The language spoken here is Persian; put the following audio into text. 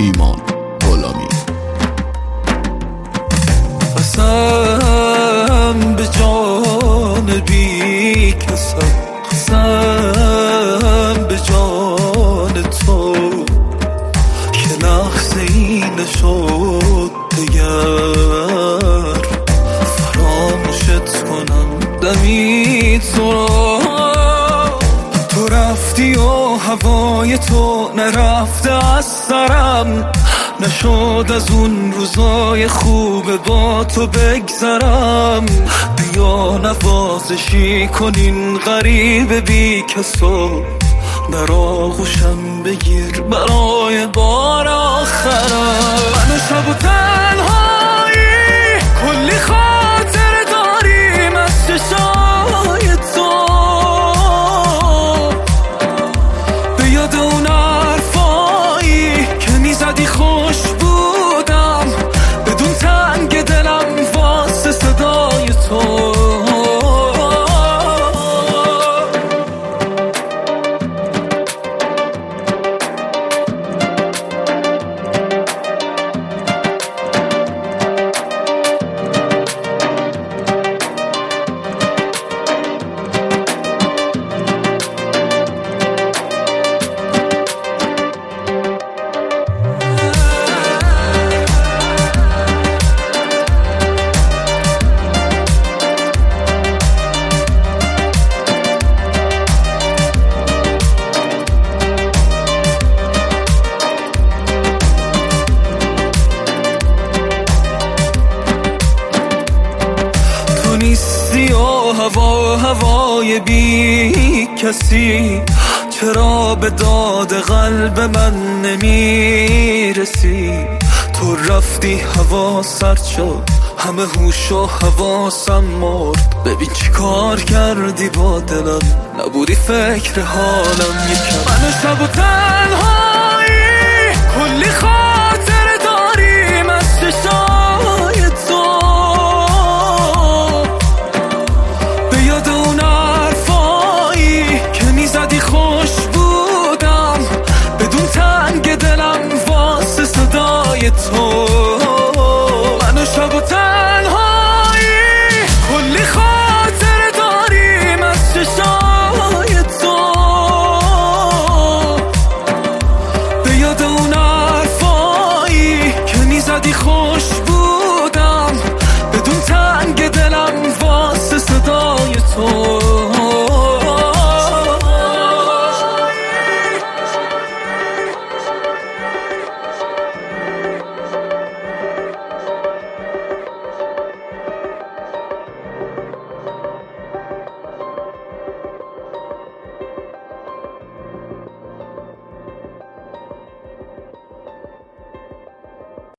ایمان غلامی. قسم به جان بی کسم، قسم به جان تو که لحظه ای نشد دگر فراموشت کنم دمی تو را. تو رفتی و هوای تو نرفته از سرم، نشد از اون روزای خوب با تو بگذرم. بیا نوازشی کنین غریب بی کسو، در آغوشم بگیر برای بار آخرم. من و شب و تنهایی کلی خاطر داریم از چشای تو، به یاد اون حرفایی که میزدی خوش بودم، بدون تنگ دلم واسه صدای تو. نیستی و هوای بی کسی، چرا به داد قلب من نمیرسی؟ تو رفتی هوا سرد شد، همه هوش و حواسم مرد. ببین چی کار کردی با دلم، نبودی فکر حالم یکم. من شب و